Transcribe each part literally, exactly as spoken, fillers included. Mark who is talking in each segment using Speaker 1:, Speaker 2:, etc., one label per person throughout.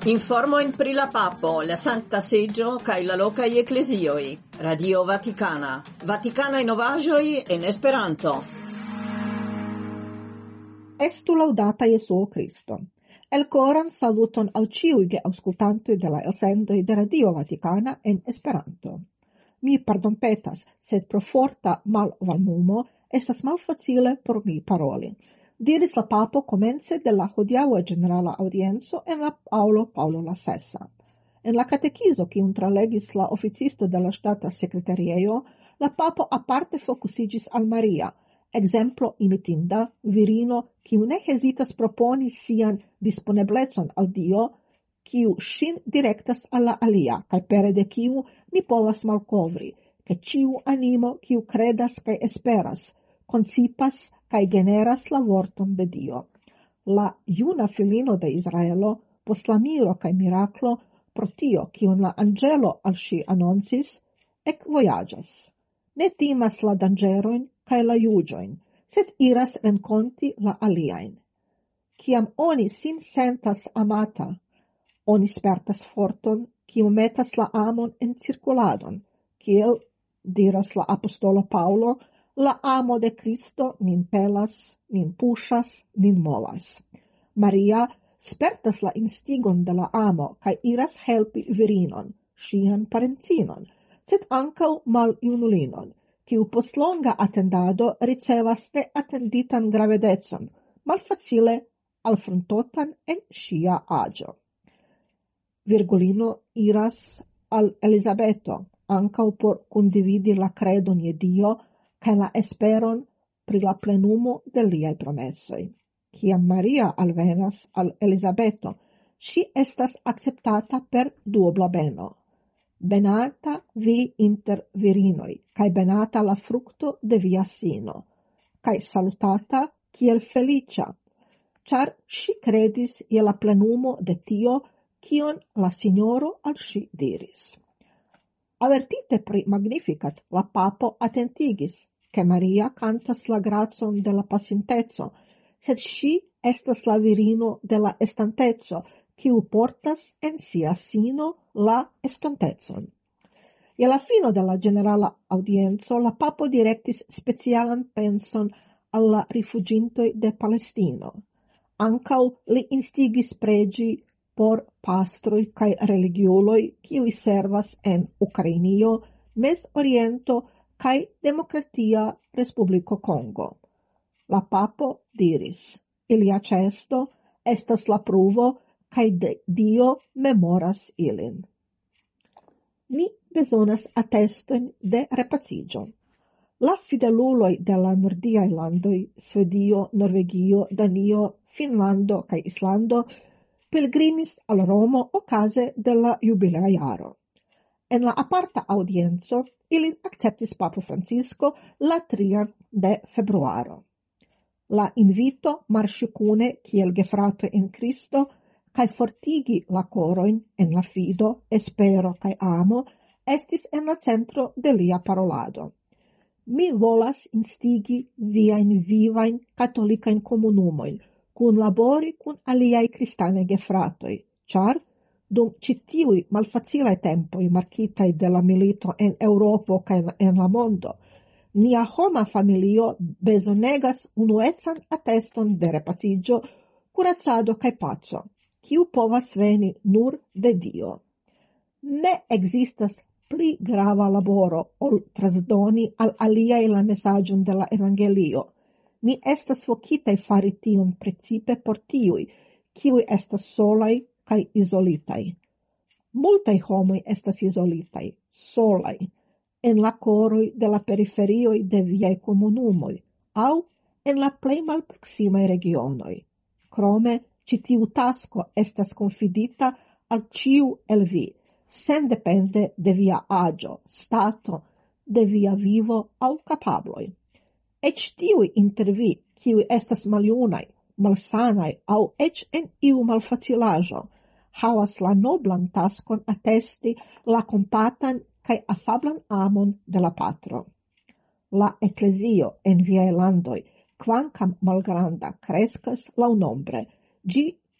Speaker 1: Informojn pri la papo, la Sankta Seĝo kaj la lokaj eklezioj. Radio Vatikana. Vatikanaj novaĵoj en Esperanto.
Speaker 2: Estu laudata Jesuo Cristo. El coran saluton al ĉiuj geaŭskultantoj de la elsendoj de Radio Vatikana en Esperanto. Mi pardonpetas, sed pro forta malvarmumo estas malfacile por mi paroli. Diris la papo comence de la hodiaŭa generala audienzo en la Paulo Paulo la sesa. En la catechizo kiun tralegis la oficisto de la ŝtata sekretariejo, la papo aparte fokusigis al Maria, exemplo imitinda, virino, kiu ne hezitas proponi sian disponeblecon al Dio, kiu ŝin direktas al la alia, kaj pere de kiu ni povas malkovri, ke ĉiu animo, kiu kredas kaj esperas, koncipas kaj generas la vorton de Dio. La juna filino de Israelo, post la miro kaj miraklo, pro tio, kiun la angelo al ŝi anoncis, ekvojaĝas. Ne timas la danĝerojn kaj la juĝojn, sed iras renkonti la aliajn. Kiam oni sin sentas amata, oni spertas forton, kiu metas la amon en cirkuladon, kiel diras la apostolo Paulo, la amo de Cristo nin pelas, nin puŝas, nin movas. Maria spertas la instigon de la amo kaj iras helpi virinon, ŝian parencinon, sed ankaŭ maljunulinon, kiu post longa atendado ricevas neatenditan gravedecon, malfacile alfrontotan en ŝia aĝo. Virgulino iras al Elizabeto, ankaŭ por kundividi la kredon je Dio kaj la esperon pri la plenumo de liaj promesoj. Kiam Maria alvenas al Elizabeto, ŝi estas akceptata per duobla beno. Benata vi inter virinoj, kaj benata la frukto de via sino, kaj salutata kiel feliĉa, ĉar ŝi kredis je la plenumo de tio, kion la Signoro al ŝi diris. Avertite pri Magnificat, la papo attentigis, che Maria cantas la grazon de la pacientezo, sed ŝi estas la virino de la estantezo, kiu portas en sia sino la estontezon. Je la fino de la generala audienzo, la papo directis specialan penson al la rifugintoj de Palestino. Ankaŭ li instigis pregi por pastroj kaj religiuloj, kiuj servas en Ukrainio, Mez-Oriento kaj Demokratia Respubliko Kongo. La papo diris, ilia ĉeesto estas la pruvo kaj de Dio memoras ilin. Ni bezonas atestojn de repaciĝo. La fideluloj de la nordiaj landoj, Svedio, Norvegio, Danio, Finnlando kaj Islando, pilgrimis al Romo okaze de la jubilea jaro. En la aparta audienzo, ilin acceptis Papo Francisco la trian de februaro. La invito marŝi kune kiel gefrato en Cristo kaj fortigi la korojn en la fido, espero kaj amo estis en la centro de lia parolado. Mi volas instigi viajn vivajn katolikajn komunumojn, kunlabori kun aliaj kristanaj gefratoj, ĉar dum ĉi tiuj malfacilaj tempoj markitaj de la milito en Eŭropo kaj en la mondo, nia homa familio bezonegas unuecan ateston de repaciĝo, kuracado kaj paco, kiu povas veni nur de Dio. Ne ekzistas pli grava laboro ol transdoni al aliaj la mesaĝon de la evangelio. Ni estas vokitaj fari tion precipe por tiuj, kiuj estas solaj kaj izolitaj. Multaj homoj estas izolitaj, solaj, en la koroj de la periferioj de viaj komunumoj, aŭ en la plej malproksimaj regionoj. Krome, ĉi tiu tasko estas konfidita al ĉiu el vi, sendepende de via aĝo, stato, de via vivo aŭ kapabloj. Eĉ tiuj inter vi, kiuj estas maljunaj, malsanaj aŭ eĉ en iu malfacilaĵo, havas la noblan taskon atesti la kompatan kaj afablan amon de la patro. La eklezio en viaj landoj, kvankam malgranda, kreskas laŭnombre. Ĝi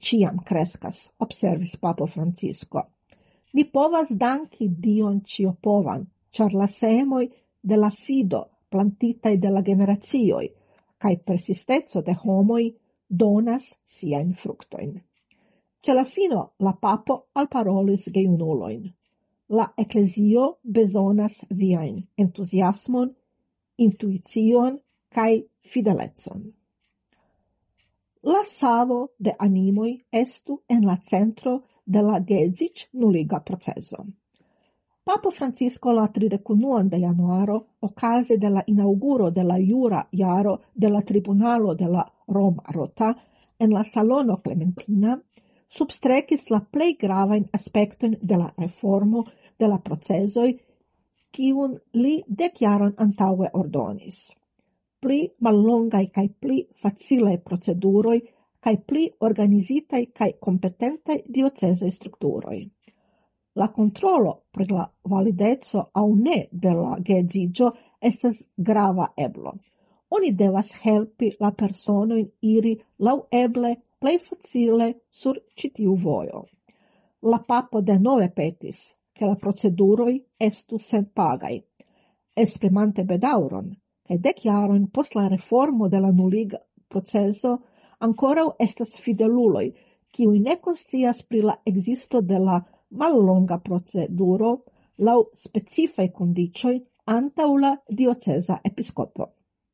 Speaker 2: ciam crescas, observis Papo Francisco. Ni povas danki Dion ciopovan, char la semoi de la fido plantitai de la generazioi, cae persistezzo de homoi donas siain fructoin. Ce la fino la papo al parolis geunuloin. La ecclesio besonas viain entusiasmon, intuition cae fidelezzon. La savo de animoi estu en la centro de la gezic nuliga proceso. Papo Francisco la tridecunuan de januaro, ocase de la inauguro de la jura jaro de la tribunalo de la Roma Rota, en la Salono Clementina, substrecis la plei gravain aspecton de la reformo de la procesoi, kiun li declaron antaue ordonis. Pli mallongai cae pli facile proceduroi, cae pli organizitai cae competentai diocesei structuroi. La controlo per la validezzo au ne de la geedzigio estas grava eblo. Oni devas helpi la personoin iri lau eble plei facile sur citiu vojo. La papo de nove petis, che la proceduroi estu sen pagai, esprimante bedauron, che declaron post la reformo de la nuliga proceso ancora estas fideluloi, kiui ne conscias pri la existo de la mallonga proceduro lau specifae condicioi antau la diocesa episcopo.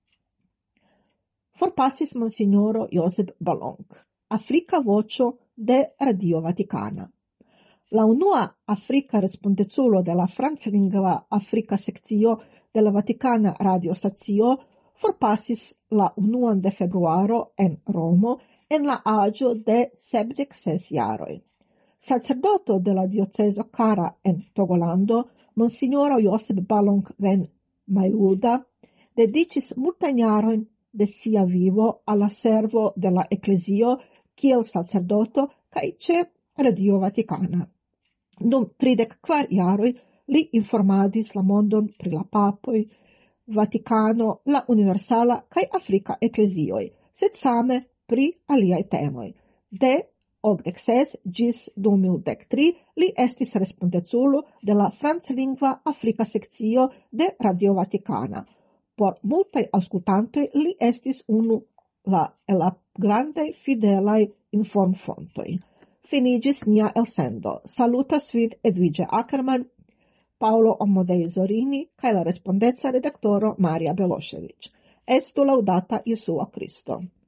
Speaker 2: Forpassis Monsignoro Josep Ballonc, Africa vocio de Radio Vaticana. La unua Africa respondezulo de la franclingva Africa sectio de la Vaticana Radio Stazio forpassis la unuan de februaro en Romo en la agio de sepdec ses jaroi. Sacerdoto de la dioceso Cara en Togolando, Monsignoro Josep Ballonc Ven Maiuda, dedicis multajn jarojn de sia vivo alla servo de la Ecclesio kiel sacerdoto kaj ĉe Radio Vaticana. Dum tridek kvar jaroj li informadis la mondon pri la papoj, Vaticano, la universala kaj afrika eklezioj, sed same pri aliaj temoj. De okdek ses ĝis du mil dek tri li estis respondeculo de la franclingva afrika sekcio de Radio Vaticana. Por multaj aŭskultantoj li estis unu la, la grandaj fidelaj informfontoj. Finiĝis nia elsendo. Salutas vin Edvige Ackermann, Paolo Amodei Zorini kaj la respondeca redaktoro Maria Belošević. Estu laŭdata Jesua Kristo.